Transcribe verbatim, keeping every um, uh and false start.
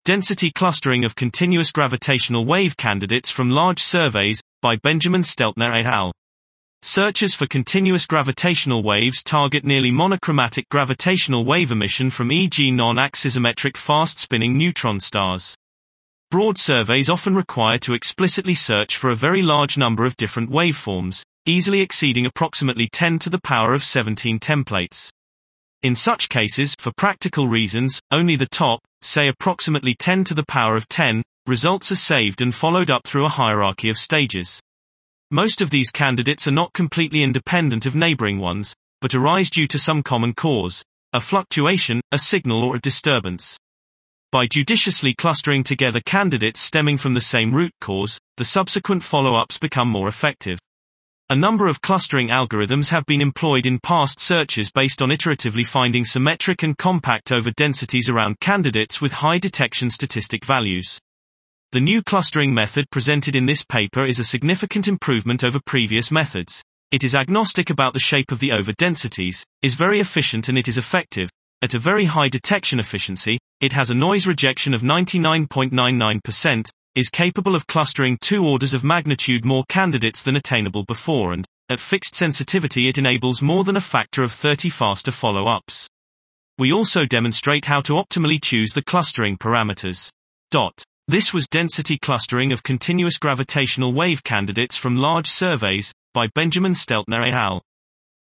Density clustering of continuous gravitational wave candidates from large surveys, by Benjamin Steltner et al. Searches for continuous gravitational waves target nearly monochromatic gravitational wave emission from for example non-axisymmetric fast-spinning neutron stars. Broad surveys often require to explicitly search for a very large number of different waveforms, easily exceeding approximately ten to the power of seventeen templates. In such cases, for practical reasons, only the top, say approximately ten to the power of ten, results are saved and followed up through a hierarchy of stages. Most of these candidates are not completely independent of neighboring ones, but arise due to some common cause, a fluctuation, a signal or a disturbance. By judiciously clustering together candidates stemming from the same root cause, the subsequent follow-ups become more effective. A number of clustering algorithms have been employed in past searches based on iteratively finding symmetric and compact over densities around candidates with high detection statistic values. The new clustering method presented in this paper is a significant improvement over previous methods. It is agnostic about the shape of the over densities, is very efficient, and it is effective. At a very high detection efficiency, it has a noise rejection of ninety-nine point nine nine percent, is capable of clustering two orders of magnitude more candidates than attainable before, and, at fixed sensitivity, it enables more than a factor of thirty faster follow-ups. We also demonstrate how to optimally choose the clustering parameters. Dot. This was Density Clustering of Continuous Gravitational Wave Candidates from Large Surveys, by Benjamin Steltner et al.